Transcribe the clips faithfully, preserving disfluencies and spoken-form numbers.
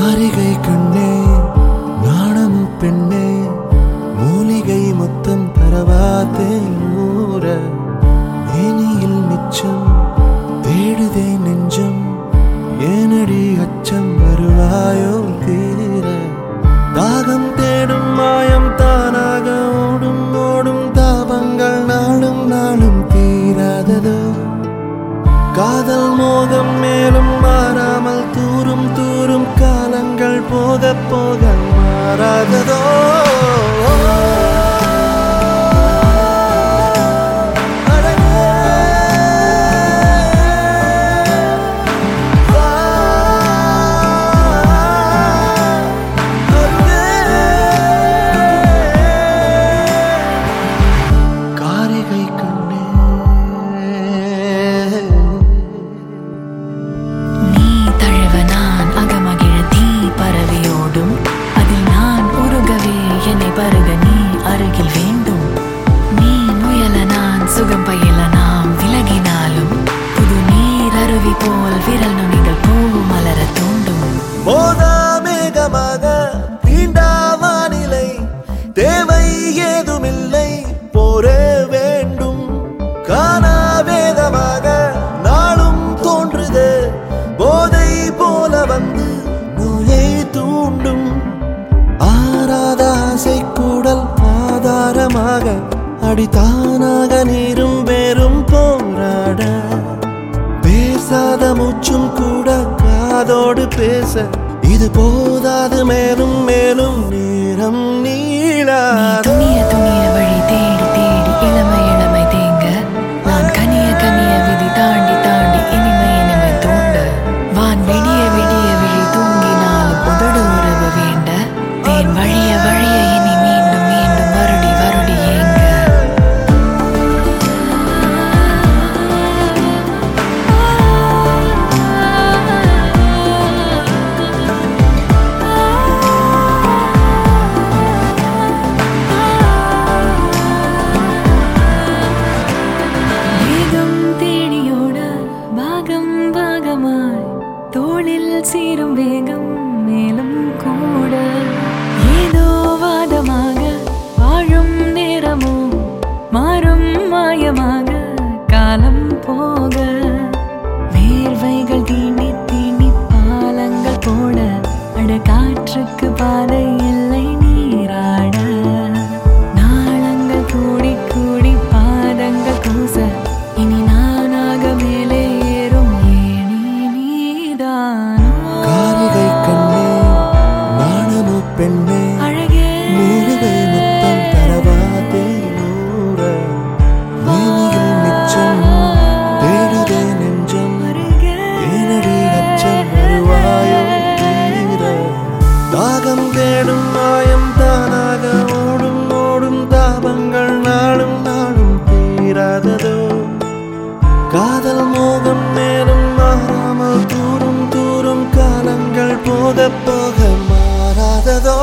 காரிகை கண்ணே நாணம் பெண்ணே மூலிகை முத்தம் தரவாத்தே ஊர ஏனியில் மிச்சம் தேடுதே நெஞ்சம் ஏனடி அச்சம் வருவாயோ தீர தாகம் தேடும் மாயம் தானாக ஓடும் ஓடும் தாபங்கள் நாளும் நாளும் தீராததோ காதல் மோகம் மேலும் மாறாமல் தூரும் தூரும் காலங்கள் போக போக மாறாததோ பருக நீ அருகில் வேண்டும் நீ முயல நான் சுகம் பயில நாம் விலகினாலும் புது நீர் அருவி போல் விரல் நுனிகள் பூ மலர தூண்டும் போதா மேகமாக தீண்டா வானிலை தேவை ஏதுமில்லை போரே வேண்டும் காணா வேதமாக நாளும் தோன்றுது போதை போல வந்து நோயை தூண்டும் ஆராத ஆசை கூடல் ஆதாரமாக அடித்தானாக நீரும் வேறும் போராட பேசாத மூச்சும் கூட காதோடு பேச இது போதாது மேலும் மேலும் நேரம் நீளாத துணிய துணிய வழி தேடி தேடி இளமை இளமை தேங்க நான் கனிய கனிய விதி தாண்டி தாண்டி இனிமை இனிமை தோண்ட வான் விடிய விடிய விழி தூங்கினாலும் உதடு உறவு வேண்ட தேன் வழிய வழிய இனி மீண்டும் மீண்டும் வருடி வருடி ஏங்க வேகம் தேடியோட பாகம் பாகமாய் தோளில் சீரும் வேகம் மேலும் கூட ஏதோ வாதமாக வாழும் நேரமோ மாறும் மாயமாக காலம் போக வேர்வைகள் தீண்டி தீண்டி பாலங்கள் போட அட காற்றுக்கு பாதை இல்லை நீராட நாளங்கள் கூடி கூடி பாதங்கள் கூச இனி நானாக மேலே ஏறும் ஏணி நீதானோ காரிகை கண்ணே நாணமோ பெண்ணே அழகே மூலிகை முத்தம் தரவாதே ஊர மேனியில் மிச்சம் தேடுதே நெஞ்சம் ஏனடி அச்சம் வருவாயோ தீர தாகம் தேடும் மாயம் தானாக ஓடும் ஓடும் தாபங்கள் நாளும் நாளும் தீராததோ காதல் மோகம் மேலும் மாறாமல் தூரும் தூரும் காலங்கள் போக போக மாறாததோ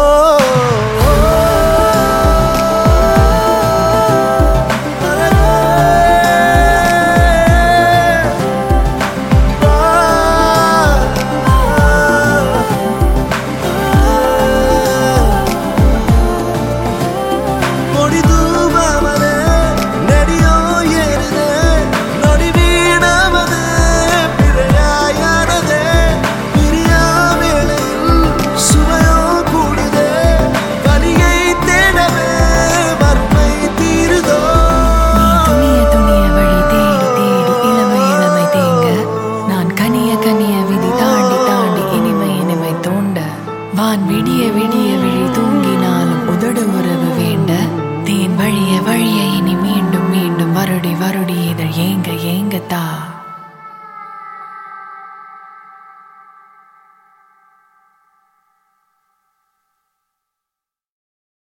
வான் விடிய விடிய விழி தூங்கினாலும் உதடு உறவு வேண்ட தேன் வழிய வழிய இனி மீண்டும் மீண்டும் வருடி வருடி இதழ் ஏங்க ஏங்கத்தா